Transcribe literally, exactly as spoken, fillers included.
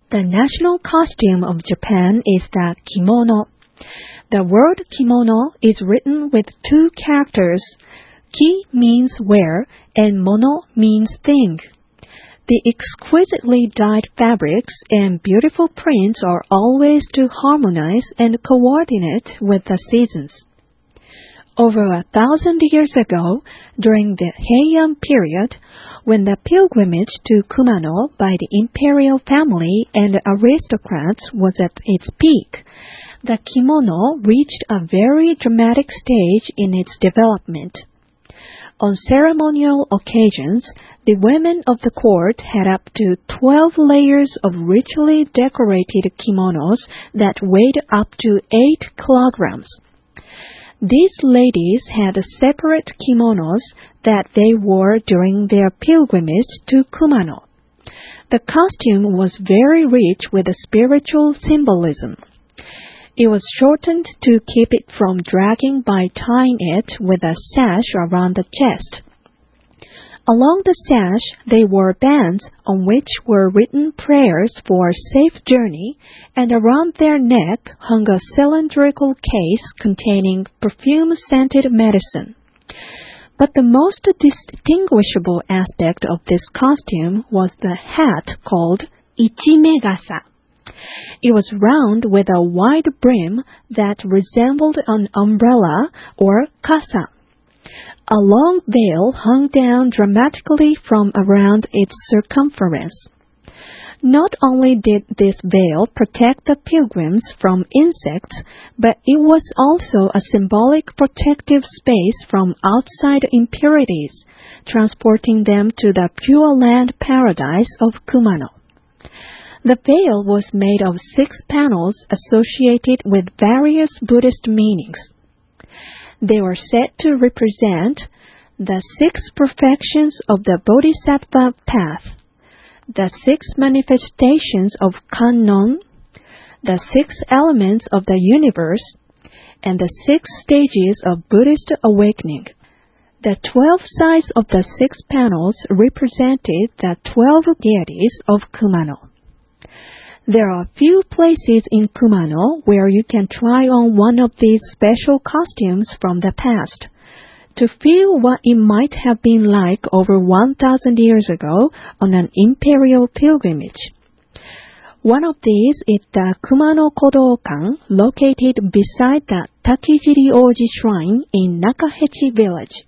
The national costume of Japan is the kimono. The word kimono is written with two characters. Ki means wear and mono means thing. The exquisitely dyed fabrics and beautiful prints are always to harmonize and coordinate with the seasons. Over a thousand years ago, during the Heian period, when the pilgrimage to Kumano by the imperial family and aristocrats was at its peak, the kimono reached a very dramatic stage in its development. On ceremonial occasions, the women of the court had up to twelve layers of richly decorated kimonos that weighed up to eight kilograms. These ladies had separate kimonos that they wore during their pilgrimage to Kumano. The costume was very rich with spiritual symbolism. It was shortened to keep it from dragging by tying it with a sash around the chest. Along the sash, they wore bands on which were written prayers for a safe journey, and around their neck hung a cylindrical case containing perfume-scented medicine. But the most distinguishable aspect of this costume was the hat called ichimegasa. It was round with a wide brim that resembled an umbrella or kasa. A long veil hung down dramatically from around its circumference. Not only did this veil protect the pilgrims from insects, but it was also a symbolic protective space from outside impurities, transporting them to the Pure Land paradise of Kumano. The veil was made of six panels associated with various Buddhist meanings. They were said to represent the six perfections of the Bodhisattva path, the six manifestations of Kannon, the six elements of the universe, and the six stages of Buddhist awakening. The twelve sides of the six panels represented the twelve deities of Kumano. There are few places in Kumano where you can try on one of these special costumes from the past, to feel what it might have been like over one thousand years ago on an imperial pilgrimage. One of these is the Kumano Kodokan, located beside the Takijiri Oji Shrine in Nakahechi village.